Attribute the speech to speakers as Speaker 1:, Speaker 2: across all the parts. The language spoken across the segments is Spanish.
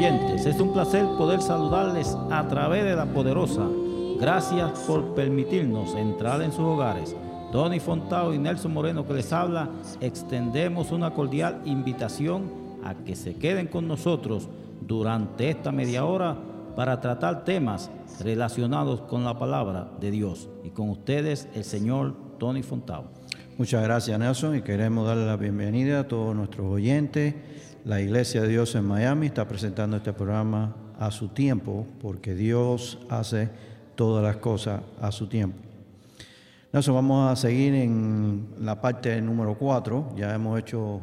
Speaker 1: oyentes, es un placer poder saludarles a través de la poderosa. Gracias por permitirnos entrar en sus hogares. Tony Fontao y Nelson Moreno que les habla, extendemos una cordial invitación a que se queden con nosotros durante esta media hora para tratar temas relacionados con la palabra de Dios. Y con ustedes, el señor Tony Fontao.
Speaker 2: Muchas gracias, Nelson, y queremos darle la bienvenida a todos nuestros oyentes. La Iglesia de Dios en Miami está presentando este programa a su tiempo, porque Dios hace todas las cosas a su tiempo. Nelson, vamos a seguir en la parte número 4. Ya hemos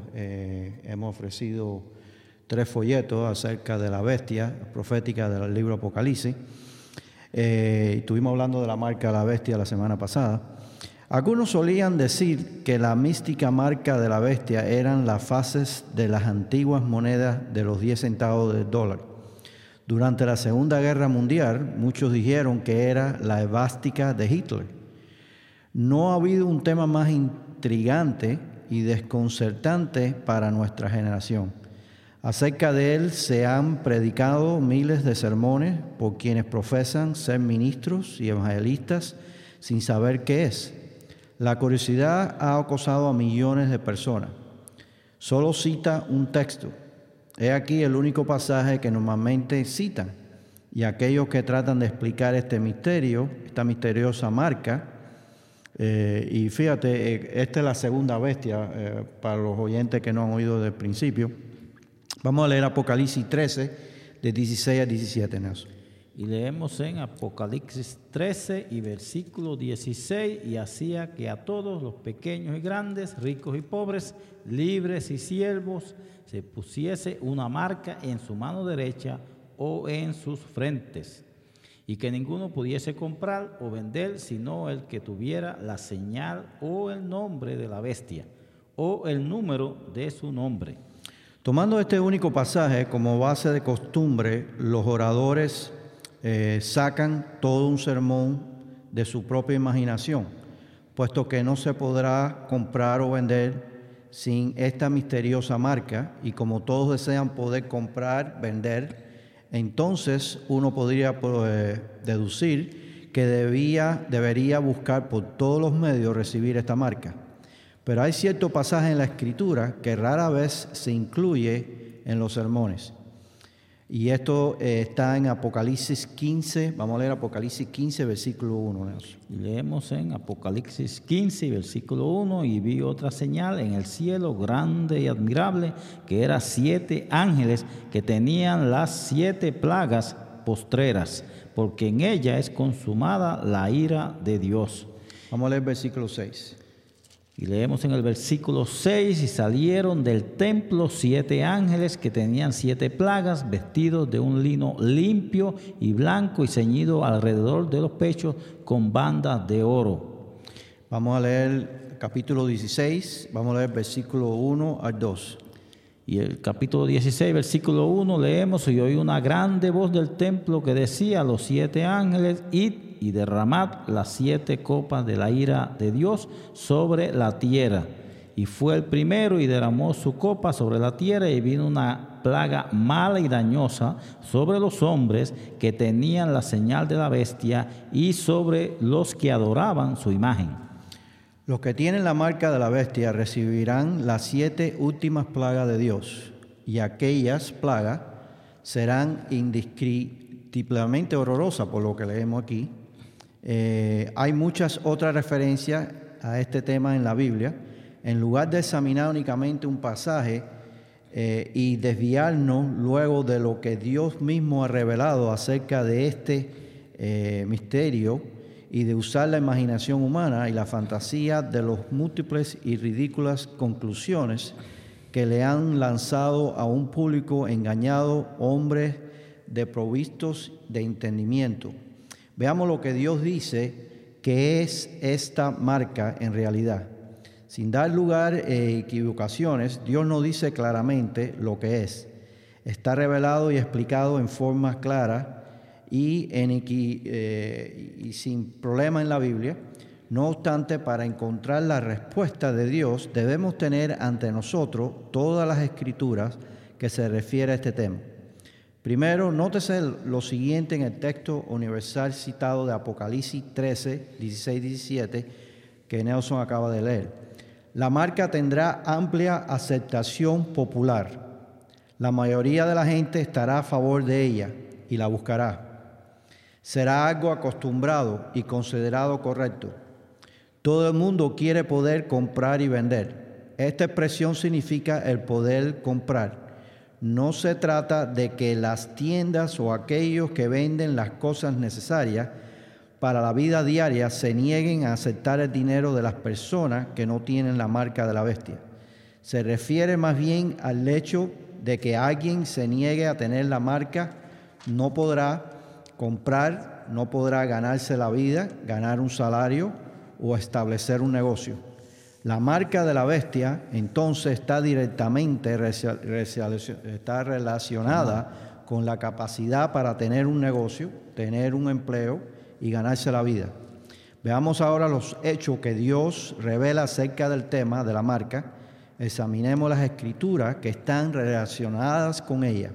Speaker 2: ofrecido 3 folletos acerca de la bestia profética del libro Apocalipsis. Estuvimos hablando de la marca de la bestia la semana pasada. Algunos solían decir que la mística marca de la bestia eran las fases de las antiguas monedas de los 10 centavos del dólar. Durante la Segunda Guerra Mundial, muchos dijeron que era la esvástica de Hitler. No ha habido un tema más intrigante y desconcertante para nuestra generación. Acerca de él se han predicado miles de sermones por quienes profesan ser ministros y evangelistas sin saber qué es. La curiosidad ha acosado a millones de personas. Solo cita un texto. He aquí el único pasaje que normalmente citan. Y aquellos que tratan de explicar este misterio, esta misteriosa marca, y fíjate, esta es la segunda bestia para los oyentes que no han oído desde el principio. Vamos a leer Apocalipsis 13, de 16 a 17, Nelson.
Speaker 1: Y leemos en Apocalipsis 13 y versículo 16, y hacía que a todos los pequeños y grandes, ricos y pobres, libres y siervos, se pusiese una marca en su mano derecha o en sus frentes, y que ninguno pudiese comprar o vender sino el que tuviera la señal o el nombre de la bestia o el número de su nombre.
Speaker 2: Tomando este único pasaje como base de costumbre, los oradores sacan todo un sermón de su propia imaginación, puesto que no se podrá comprar o vender sin esta misteriosa marca, y como todos desean poder comprar, vender, entonces uno podría deducir que debería buscar por todos los medios recibir esta marca. Pero hay cierto pasaje en la Escritura que rara vez se incluye en los sermones. Y esto está en Apocalipsis 15. Vamos a leer Apocalipsis 15, versículo 1. Nelson.
Speaker 1: Leemos en Apocalipsis 15, versículo 1, y vi otra señal en el cielo grande y admirable, que eran 7 ángeles que tenían las 7 plagas postreras, porque en ella es consumada la ira de Dios.
Speaker 2: Vamos a leer versículo 6.
Speaker 1: Y leemos en el versículo 6, y salieron del templo 7 ángeles que tenían 7 plagas, vestidos de un lino limpio y blanco y ceñido alrededor de los pechos con bandas de oro.
Speaker 2: Vamos a leer capítulo 16, vamos a leer versículo 1 al 2.
Speaker 1: Y el capítulo 16, versículo 1, leemos: y oí una grande voz del templo que decía a los 7 ángeles: id y derramad las 7 copas de la ira de Dios sobre la tierra. Y fue el primero y derramó su copa sobre la tierra, y vino una plaga mala y dañosa sobre los hombres que tenían la señal de la bestia y sobre los que adoraban su imagen.
Speaker 2: Los que tienen la marca de la bestia recibirán las 7 últimas plagas de Dios, y aquellas plagas serán indescriptiblemente horrorosas, por lo que leemos aquí. Hay muchas otras referencias a este tema en la Biblia. En lugar de examinar únicamente un pasaje y desviarnos luego de lo que Dios mismo ha revelado acerca de este misterio, y de usar la imaginación humana y la fantasía de los múltiples y ridículas conclusiones que le han lanzado a un público engañado, hombres desprovistos de entendimiento. Veamos lo que Dios dice que es esta marca en realidad. Sin dar lugar a equivocaciones, Dios nos dice claramente lo que es. Está revelado y explicado en forma clara y sin problema en la Biblia. No obstante, para encontrar la respuesta de Dios, debemos tener ante nosotros todas las escrituras que se refieren a este tema. Primero, nótese lo siguiente en el texto universal citado de Apocalipsis 13, 16, 17, que Nelson acaba de leer. La marca tendrá amplia aceptación popular. La mayoría de la gente estará a favor de ella y la buscará. Será algo acostumbrado y considerado correcto. Todo el mundo quiere poder comprar y vender. Esta expresión significa el poder comprar. No se trata de que las tiendas o aquellos que venden las cosas necesarias para la vida diaria se nieguen a aceptar el dinero de las personas que no tienen la marca de la bestia. Se refiere más bien al hecho de que alguien se niegue a tener la marca, no podrá comprar, no podrá ganarse la vida, ganar un salario o establecer un negocio. La marca de la bestia entonces está directamente relacionada con la capacidad para tener un negocio, tener un empleo y ganarse la vida. Veamos ahora los hechos que Dios revela acerca del tema de la marca. Examinemos las escrituras que están relacionadas con ella.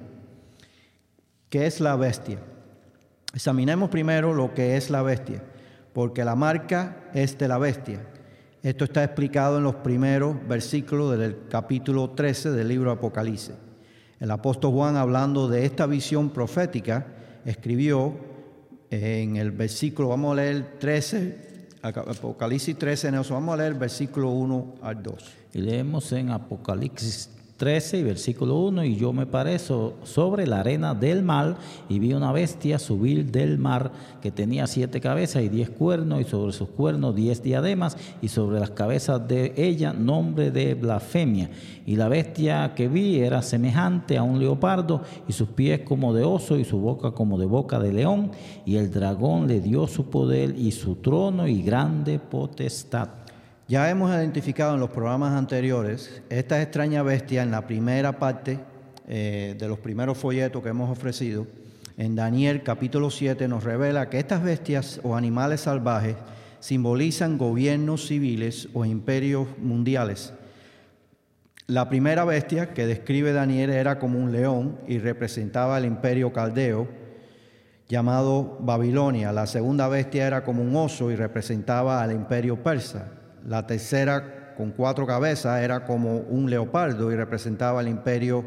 Speaker 2: ¿Qué es la bestia? Examinemos primero lo que es la bestia, porque la marca es de la bestia. Esto está explicado en los primeros versículos del capítulo 13 del libro de Apocalipsis. El apóstol Juan, hablando de esta visión profética, escribió en el versículo, vamos a leer 13, Apocalipsis 13, vamos a leer versículo 1 al 2.
Speaker 1: Y leemos en Apocalipsis 13 y versículo 1, y yo me paré sobre la arena del mar y vi una bestia subir del mar que tenía 7 cabezas y 10 cuernos, y sobre sus cuernos 10 diademas, y sobre las cabezas de ella nombre de blasfemia. Y la bestia que vi era semejante a un leopardo, y sus pies como de oso, y su boca como de boca de león, y el dragón le dio su poder y su trono y grande potestad.
Speaker 2: Ya hemos identificado en los programas anteriores esta extraña bestia en la primera parte de los primeros folletos que hemos ofrecido. En Daniel capítulo 7 nos revela que estas bestias o animales salvajes simbolizan gobiernos civiles o imperios mundiales. La primera bestia que describe Daniel era como un león y representaba el imperio caldeo llamado Babilonia. La segunda bestia era como un oso y representaba al imperio persa. La tercera, con 4 cabezas, era como un leopardo y representaba el imperio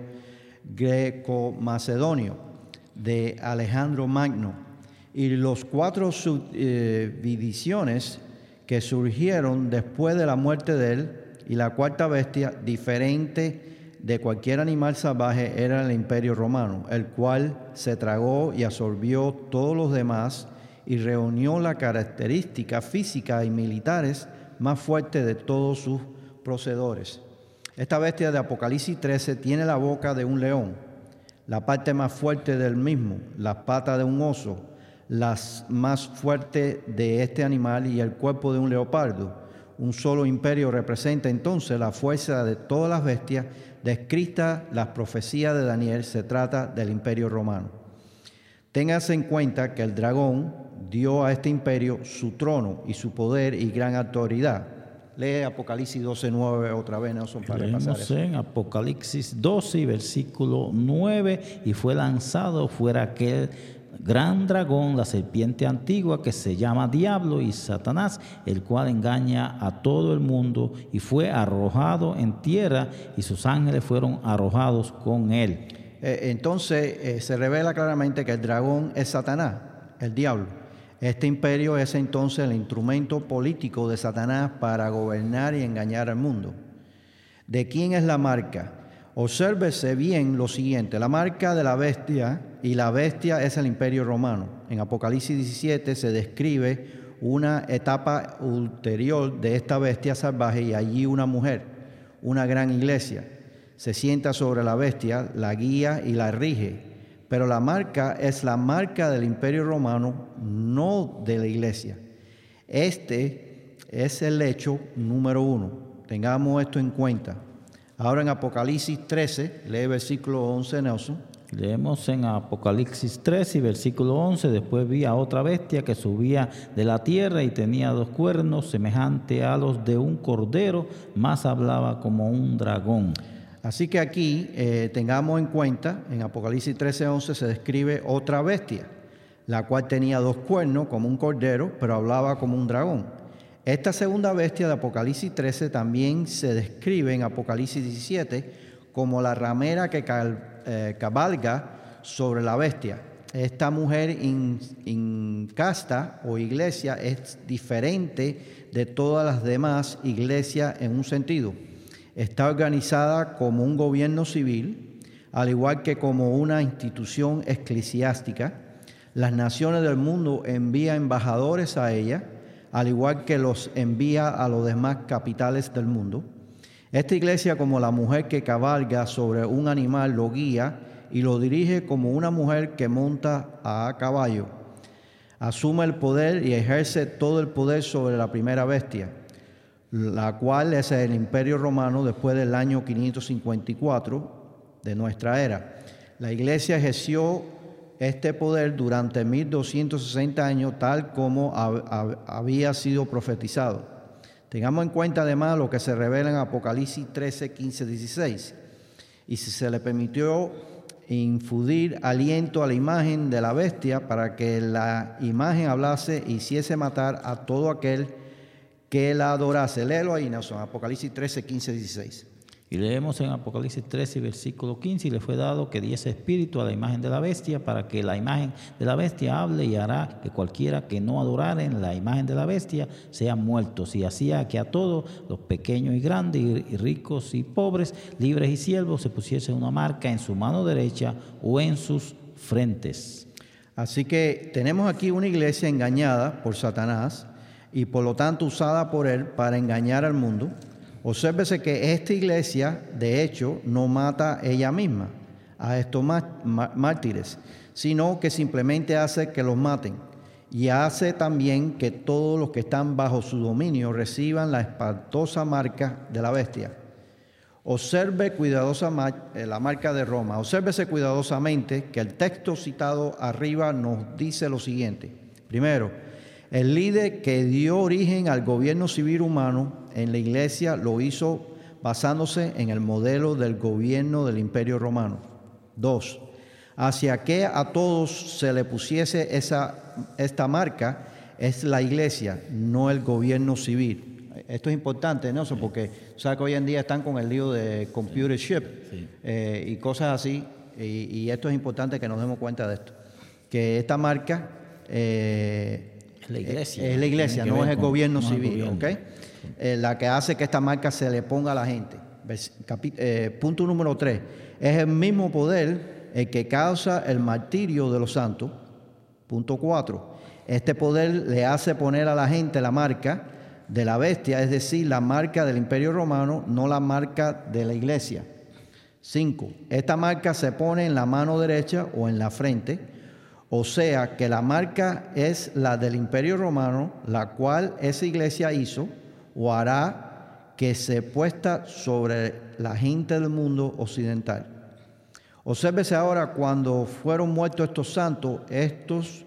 Speaker 2: greco-macedonio de Alejandro Magno. Y los 4 subdivisiones que surgieron después de la muerte de él, y la cuarta bestia, diferente de cualquier animal salvaje, era el imperio romano, el cual se tragó y absorbió todos los demás y reunió las características físicas y militares más fuerte de todos sus procedores. Esta bestia de Apocalipsis 13 tiene la boca de un león, la parte más fuerte del mismo, las patas de un oso, las más fuertes de este animal y el cuerpo de un leopardo. Un solo imperio representa entonces la fuerza de todas las bestias descritas en las profecías de Daniel. Se trata del imperio romano. Téngase en cuenta que el dragón dio a este imperio su trono y su poder y gran autoridad. Lee Apocalipsis 12:9 otra vez, Nelson, para repasar eso.
Speaker 1: En Apocalipsis 12, versículo 9, y fue lanzado fuera aquel gran dragón, la serpiente antigua, que se llama Diablo y Satanás, el cual engaña a todo el mundo, y fue arrojado en tierra, y sus ángeles fueron arrojados con él.
Speaker 2: Entonces se revela claramente que el dragón es Satanás, el diablo. Este imperio es entonces el instrumento político de Satanás para gobernar y engañar al mundo. ¿De quién es la marca? Obsérvese bien lo siguiente: la marca de la bestia, y la bestia es el imperio romano. En Apocalipsis 17 se describe una etapa ulterior de esta bestia salvaje, y allí una mujer, una gran iglesia, se sienta sobre la bestia, la guía y la rige. Pero la marca es la marca del imperio romano, no de la iglesia. Este es el hecho número 1. Tengamos esto en cuenta. Ahora en Apocalipsis 13, lee versículo 11, Nelson.
Speaker 1: Leemos en Apocalipsis 13 y versículo 11. Después vi a otra bestia que subía de la tierra y tenía 2 cuernos, semejante a los de un cordero, mas hablaba como un dragón.
Speaker 2: Así que aquí tengamos en cuenta, en Apocalipsis 13:11 se describe otra bestia, la cual tenía 2 cuernos como un cordero, pero hablaba como un dragón. Esta segunda bestia de Apocalipsis 13 también se describe en Apocalipsis 17 como la ramera que cabalga sobre la bestia. Esta mujer incasta o iglesia es diferente de todas las demás iglesias en un sentido. Está organizada como un gobierno civil, al igual que como una institución eclesiástica. Las naciones del mundo envían embajadores a ella, al igual que los envía a los demás capitales del mundo. Esta iglesia, como la mujer que cabalga sobre un animal, lo guía y lo dirige como una mujer que monta a caballo. Asume el poder y ejerce todo el poder sobre la primera bestia, la cual es el Imperio Romano después del año 554 de nuestra era. La iglesia ejerció este poder durante 1260 años, tal como había sido profetizado. Tengamos en cuenta además lo que se revela en Apocalipsis 13, 15, 16. Y si se le permitió infundir aliento a la imagen de la bestia para que la imagen hablase y hiciese matar a todo aquel que la adorase. Léelo ahí, Nelson, Apocalipsis 13, 15, 16.
Speaker 1: Y leemos en Apocalipsis 13, versículo 15, y le fue dado que diese espíritu a la imagen de la bestia, para que la imagen de la bestia hable, y hará que cualquiera que no adorare en la imagen de la bestia sea muerto. Y hacía que a todos, los pequeños y grandes, y ricos y pobres, libres y siervos, se pusiese una marca en su mano derecha o en sus frentes.
Speaker 2: Así que tenemos aquí una iglesia engañada por Satanás y por lo tanto usada por él para engañar al mundo. Obsérvese que esta iglesia, de hecho, no mata ella misma a estos mártires, sino que simplemente hace que los maten, y hace también que todos los que están bajo su dominio reciban la espantosa marca de la bestia. Observe la marca de Roma. Obsérvese cuidadosamente que el texto citado arriba nos dice lo siguiente. Primero, el líder que dio origen al gobierno civil humano en la iglesia lo hizo basándose en el modelo del gobierno del Imperio Romano. 2. Hacia que a todos se le pusiese esta marca es la iglesia, no el gobierno civil. Esto es importante, Nelson, porque sabes que hoy en día están con el lío de computer chip y cosas así, y esto es importante que nos demos cuenta de esto, que esta marca
Speaker 1: Es la
Speaker 2: iglesia, no es el gobierno civil, ¿ok? La que hace que esta marca se le ponga a la gente. Punto número 3. Es el mismo poder el que causa el martirio de los santos. Punto 4. Este poder le hace poner a la gente la marca de la bestia, es decir, la marca del Imperio Romano, no la marca de la iglesia. 5. Esta marca se pone en la mano derecha o en la frente. O sea que la marca es la del Imperio Romano, la cual esa iglesia hizo o hará que se puesta sobre la gente del mundo occidental. Obsérvese ahora, cuando fueron muertos estos santos, estos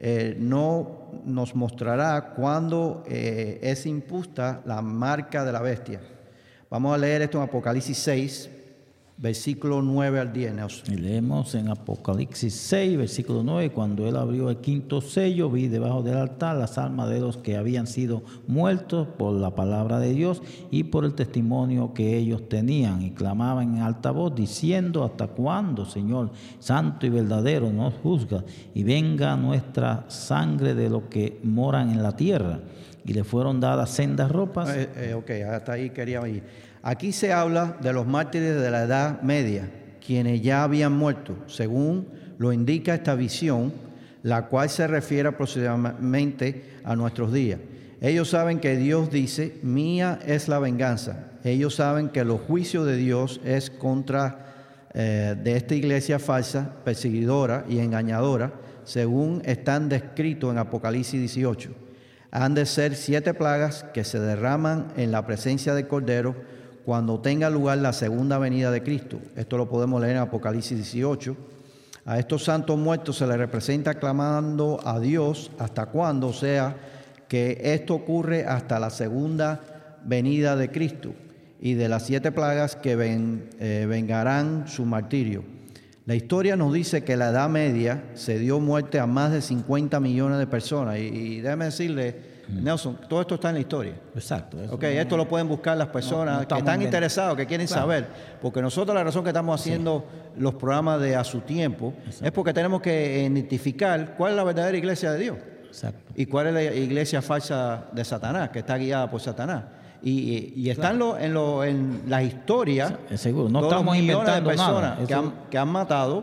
Speaker 2: no nos mostrará cuándo es impuesta la marca de la bestia. Vamos a leer esto en Apocalipsis 6. Versículo 9 al 10, Nelson.
Speaker 1: Y leemos en Apocalipsis 6, versículo 9, cuando él abrió el quinto sello, vi debajo del altar las almas de los que habían sido muertos por la palabra de Dios y por el testimonio que ellos tenían, y clamaban en alta voz, diciendo: ¿hasta cuándo, Señor, santo y verdadero, nos juzga, y venga nuestra sangre de los que moran en la tierra? Y le fueron dadas sendas ropas.
Speaker 2: Ok, hasta ahí quería ir. Aquí se habla de los mártires de la Edad Media, quienes ya habían muerto, según lo indica esta visión, la cual se refiere aproximadamente a nuestros días. Ellos saben que Dios dice: mía es la venganza. Ellos saben que los juicios de Dios es contra de esta iglesia falsa, perseguidora y engañadora, según están descritos en Apocalipsis 18. Han de ser 7 plagas que se derraman en la presencia del Cordero cuando tenga lugar la segunda venida de Cristo. Esto lo podemos leer en Apocalipsis 18. A estos santos muertos se les representa clamando a Dios hasta cuándo, o sea, que esto ocurre hasta la segunda venida de Cristo. y de las 7 plagas que vengarán su martirio. La historia nos dice que en la Edad Media se dio muerte a más de 50 millones de personas. Y déjeme decirle, Nelson, todo esto está en la historia.
Speaker 1: Exacto.
Speaker 2: Esto lo pueden buscar las personas que están interesados, que quieren saber. Porque nosotros la razón que estamos haciendo los programas de A Su Tiempo es porque tenemos que identificar cuál es la verdadera iglesia de Dios.
Speaker 1: Exacto.
Speaker 2: Y cuál es la iglesia falsa de Satanás, que está guiada por Satanás. Y están en las historias,
Speaker 1: seguro. No
Speaker 2: todos
Speaker 1: estamos
Speaker 2: los millones de
Speaker 1: inventando
Speaker 2: personas
Speaker 1: nada.
Speaker 2: que han matado,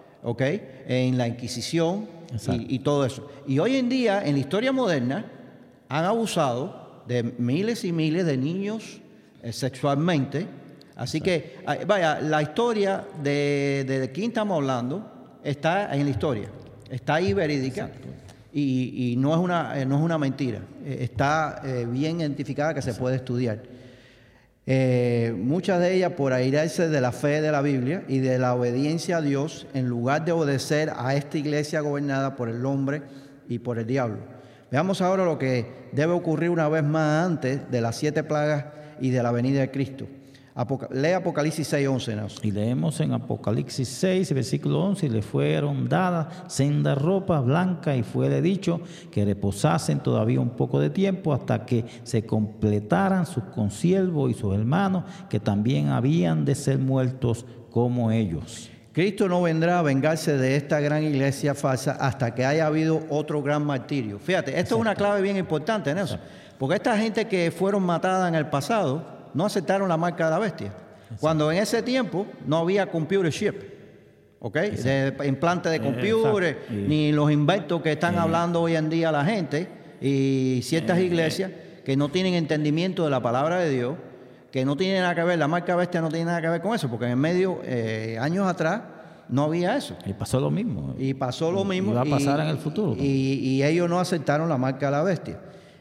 Speaker 2: en la Inquisición y todo eso. Y hoy en día, en la historia moderna, han abusado de miles y miles de niños sexualmente. Así que, vaya, la historia de quién estamos hablando está en la historia, está ahí verídica.
Speaker 1: Exacto.
Speaker 2: Y no es una mentira, está bien identificada, que se puede estudiar. Muchas de ellas por airarse de la fe de la Biblia y de la obediencia a Dios, en lugar de obedecer a esta iglesia gobernada por el hombre y por el diablo. Veamos ahora lo que debe ocurrir una vez más antes de las 7 plagas y de la venida de Cristo. Lee Apocalipsis 6:11. ¿No?
Speaker 1: Y leemos en Apocalipsis 6, versículo 11, y le fueron dadas sendas ropas blancas y fuele dicho que reposasen todavía un poco de tiempo hasta que se completaran sus consiervos y sus hermanos que también habían de ser muertos como ellos.
Speaker 2: Cristo no vendrá a vengarse de esta gran iglesia falsa hasta que haya habido otro gran martirio. Fíjate, esto es una clave bien importante, Nelson, porque esta gente que fueron matadas en el pasado no aceptaron la marca de la bestia. Cuando en ese tiempo no había computer chip, de implante de computer, ni los inventos que están hablando hoy en día la gente, y ciertas iglesias que no tienen entendimiento de la palabra de Dios, que no tiene nada que ver, la marca bestia no tiene nada que ver con eso, porque en el medio, años atrás, no había eso.
Speaker 1: Y pasó lo mismo.
Speaker 2: Y pasó lo mismo.
Speaker 1: Y va a pasar en el futuro.
Speaker 2: Y ellos no aceptaron la marca de la bestia.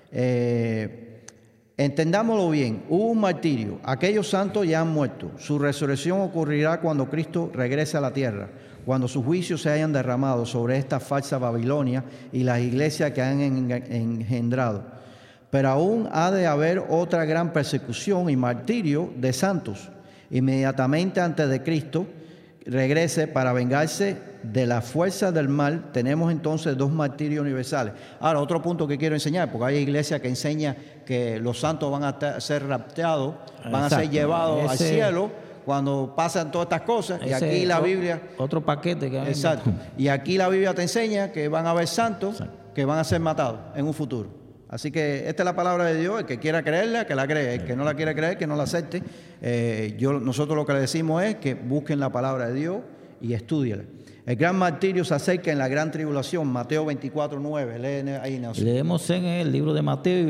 Speaker 2: Entendámoslo bien, hubo un martirio, aquellos santos ya han muerto, su resurrección ocurrirá cuando Cristo regrese a la tierra, cuando sus juicios se hayan derramado sobre esta falsa Babilonia y las iglesias que han engendrado. Pero aún ha de haber otra gran persecución y martirio de santos, inmediatamente antes de Cristo regrese para vengarse de la fuerza del mal. Tenemos entonces 2 martirios universales. Ahora, otro punto que quiero enseñar, porque hay iglesias que enseñan que los santos van a ser raptados, van a ser llevados al cielo cuando pasan todas estas cosas. Y aquí la Biblia...
Speaker 1: Otro paquete que hay.
Speaker 2: Exacto. Y aquí la Biblia te enseña que van a haber santos que van a ser matados en un futuro. Así que esta es la palabra de Dios. El que quiera creerla, que la cree. El que no la quiera creer, que no la acepte. Nosotros lo que le decimos es que busquen la palabra de Dios y estúdiela. El gran martirio se acerca en la gran tribulación. Mateo 24:9. Lee ahí, Nelson.
Speaker 1: Leemos en el libro de Mateo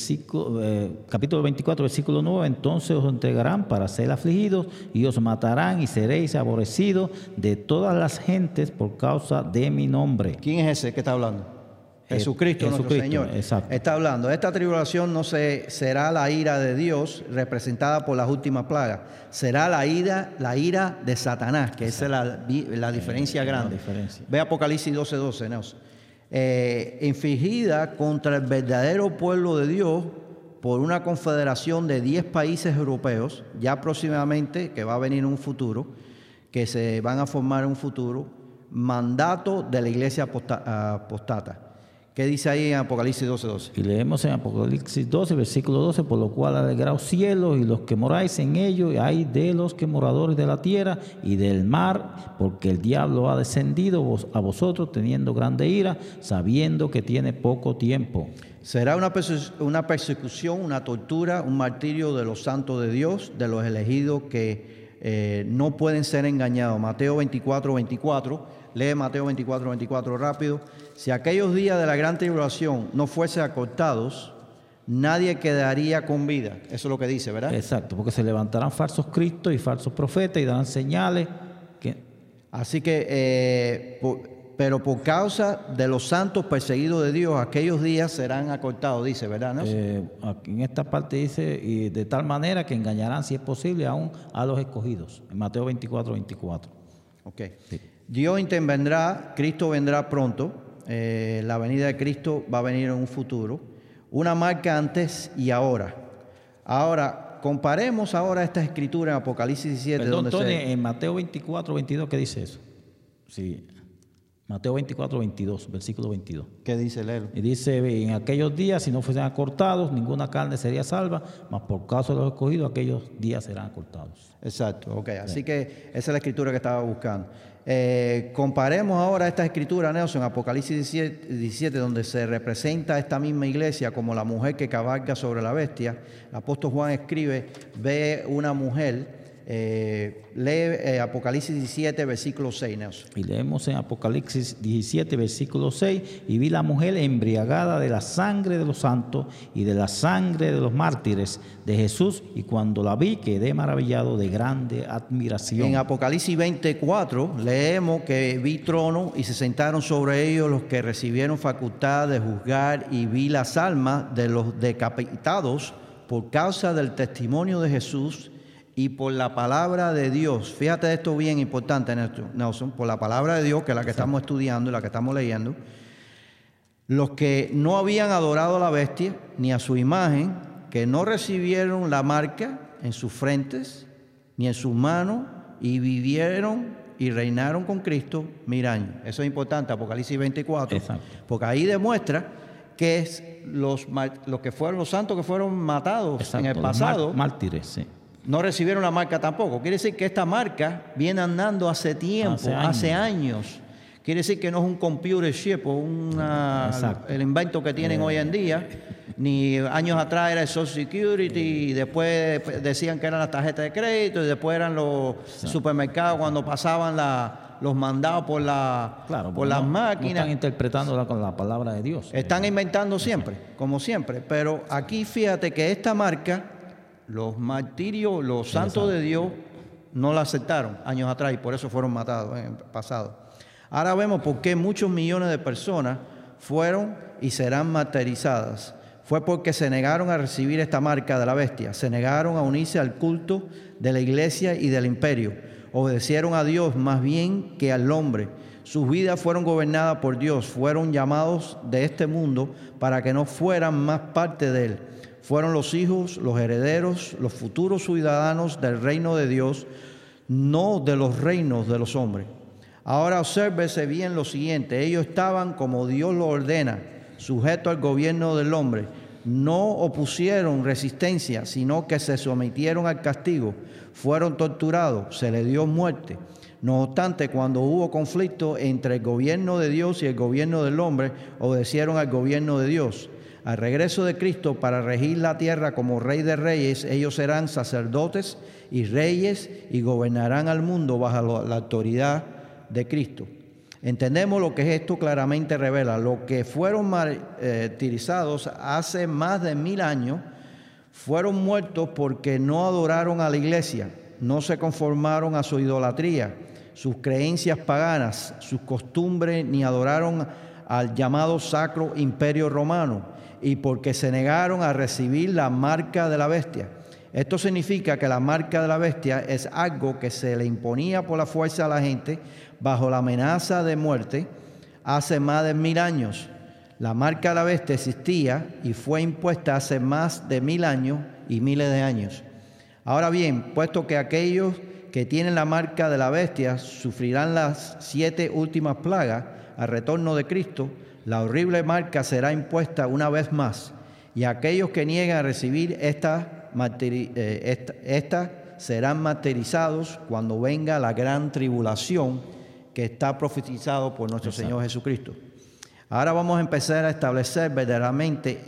Speaker 1: y capítulo 24, versículo 9. Entonces os entregarán para ser afligidos y os matarán y seréis aborrecidos de todas las gentes por causa de mi nombre.
Speaker 2: ¿Quién es ese que está hablando? Jesucristo, nuestro Señor.
Speaker 1: Exacto.
Speaker 2: Está hablando. Esta tribulación no será la ira de Dios representada por las últimas plagas. Será la ira de Satanás, que esa es la diferencia grande. Ve Apocalipsis 12:12, Nelson. Infligida contra el verdadero pueblo de Dios por una confederación de 10 países europeos, ya próximamente, que va a venir en un futuro, que se van a formar en un futuro, mandato de la iglesia apostata. ¿Qué dice ahí en Apocalipsis 12:12?
Speaker 1: Y leemos en Apocalipsis 12, versículo 12, por lo cual alegraos cielos y los que moráis en ellos, y hay de los que moradores de la tierra y del mar, porque el diablo ha descendido a vosotros teniendo grande ira, sabiendo que tiene poco tiempo.
Speaker 2: Será una persecución, una tortura, un martirio de los santos de Dios, de los elegidos que no pueden ser engañados. Mateo 24:24. Lee Mateo 24:24 rápido. Si aquellos días de la gran tribulación no fuesen acortados, nadie quedaría con vida. Eso es lo que dice, ¿verdad?
Speaker 1: Exacto, porque se levantarán falsos cristos y falsos profetas y darán señales.
Speaker 2: Así que, pero por causa de los santos perseguidos de Dios, aquellos días serán acortados, dice, ¿verdad? ¿No?
Speaker 1: Aquí en esta parte dice, y de tal manera que engañarán, si es posible, aún a los escogidos. En Mateo 24:24.
Speaker 2: Ok. Sí. Dios intervendrá, Cristo vendrá pronto. La venida de Cristo va a venir en un futuro. Una marca antes y ahora. Ahora, comparemos ahora esta escritura en Apocalipsis 17.
Speaker 1: Perdón, Tony, en Mateo 24, 22, ¿qué dice eso? Sí, Mateo 24, 22, versículo 22.
Speaker 2: ¿Qué dice Lelo?
Speaker 1: Y dice, en aquellos días, si no fuesen acortados, ninguna carne sería salva, mas por causa de los escogidos, aquellos días serán acortados.
Speaker 2: Exacto, ok. Así que esa es la escritura que estaba buscando. Comparemos ahora esta escritura, Nelson, Apocalipsis 17, donde se representa esta misma iglesia como la mujer que cabalga sobre la bestia. El apóstol Juan escribe, ve una mujer, lee Apocalipsis 17, versículo 6, Nelson.
Speaker 1: Y leemos en Apocalipsis 17, versículo 6, y vi la mujer embriagada de la sangre de los santos y de la sangre de los mártires de Jesús, y cuando la vi quedé maravillado de grande admiración.
Speaker 2: En Apocalipsis 24 leemos que vi trono y se sentaron sobre ellos los que recibieron facultad de juzgar, y vi las almas de los decapitados por causa del testimonio de Jesús y por la palabra de Dios. Fíjate esto bien importante, Nelson, por la palabra de Dios, que es la que estamos estudiando y la que estamos leyendo. Los que no habían adorado a la bestia ni a su imagen, que no recibieron la marca en sus frentes ni en sus manos, y vivieron y reinaron con Cristo 1000 años. Eso es importante, Apocalipsis 24.
Speaker 1: Exacto.
Speaker 2: Porque ahí demuestra que es los que fueron los santos que fueron matados. Exacto, en el pasado.
Speaker 1: Mártires, sí.
Speaker 2: No recibieron la marca tampoco. Quiere decir que esta marca viene andando hace tiempo, hace años. Quiere decir que no es un computer chip o el invento que tienen hoy en día. Ni años atrás era el Social Security, y después decían que eran las tarjetas de crédito, y después eran los supermercados cuando pasaban los mandados por las máquinas.
Speaker 1: No están interpretándola con la palabra de Dios.
Speaker 2: Están inventando siempre, como siempre. Pero aquí fíjate que esta marca, los martirios, los santos de Dios, no la aceptaron años atrás, y por eso fueron matados en el pasado. Ahora vemos por qué muchos millones de personas fueron y serán martirizadas. Fue porque se negaron a recibir esta marca de la bestia, se negaron a unirse al culto de la iglesia y del imperio, obedecieron a Dios más bien que al hombre. Sus vidas fueron gobernadas por Dios, fueron llamados de este mundo para que no fueran más parte de él. Fueron los hijos, los herederos, los futuros ciudadanos del reino de Dios, no de los reinos de los hombres. Ahora obsérvese bien lo siguiente: ellos estaban como Dios lo ordena, sujetos al gobierno del hombre. No opusieron resistencia, sino que se sometieron al castigo. Fueron torturados, se les dio muerte. No obstante, cuando hubo conflicto entre el gobierno de Dios y el gobierno del hombre, obedecieron al gobierno de Dios. Al regreso de Cristo para regir la tierra como Rey de Reyes, ellos serán sacerdotes y reyes y gobernarán al mundo bajo la autoridad de Cristo. Entendemos lo que esto claramente revela. Los que fueron martirizados hace más de 1000 años fueron muertos porque no adoraron a la iglesia, no se conformaron a su idolatría, sus creencias paganas, sus costumbres, ni adoraron al llamado Sacro Imperio Romano, y porque se negaron a recibir la marca de la bestia. Esto significa que la marca de la bestia es algo que se le imponía por la fuerza a la gente bajo la amenaza de muerte hace más de 1000 años. La marca de la bestia existía y fue impuesta hace más de 1000 años y miles de años. Ahora bien, puesto que aquellos que tienen la marca de la bestia sufrirán las 7 últimas plagas al retorno de Cristo, la horrible marca será impuesta una vez más, y aquellos que niegan a recibir esta serán martirizados cuando venga la gran tribulación que está profetizado por nuestro Señor Jesucristo. Ahora vamos a empezar a establecer verdaderamente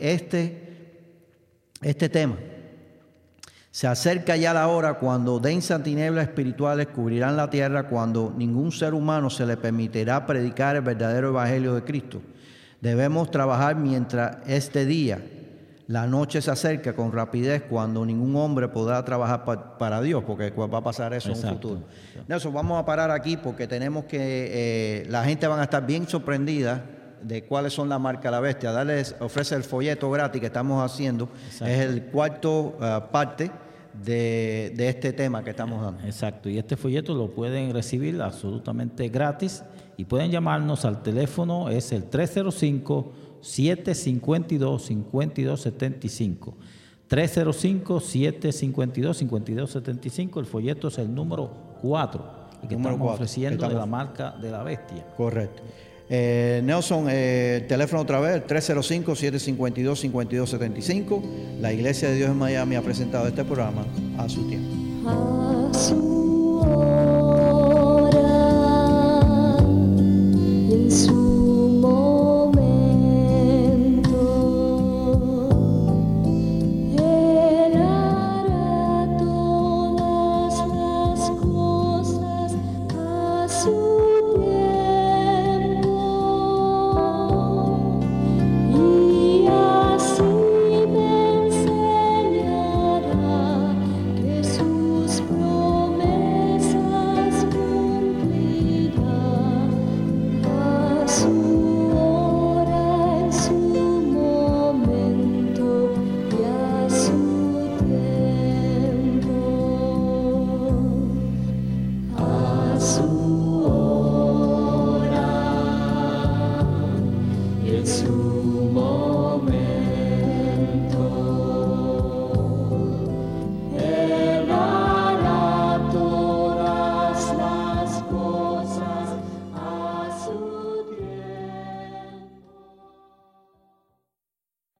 Speaker 2: este tema. Se acerca ya la hora cuando densas tinieblas espirituales cubrirán la tierra, cuando ningún ser humano se le permitirá predicar el verdadero evangelio de Cristo. Debemos trabajar mientras es de día. La noche se acerca con rapidez cuando ningún hombre podrá trabajar para Dios, porque va a pasar eso en un futuro. Nelson, vamos a parar aquí porque tenemos que, la gente va a estar bien sorprendida de cuáles son las marcas de la bestia. Ofrece el folleto gratis que estamos haciendo. Exacto. Es el cuarto parte de este tema que estamos dando.
Speaker 1: Exacto, y este folleto lo pueden recibir absolutamente gratis y pueden llamarnos al teléfono, es el 305-752-5275. 305-752-5275. El folleto es el número 4, el que estamos ofreciendo de la marca de la bestia.
Speaker 2: Correcto. Nelson, teléfono otra vez, 305-752-5275. La Iglesia de Dios en Miami ha presentado este programa a su tiempo.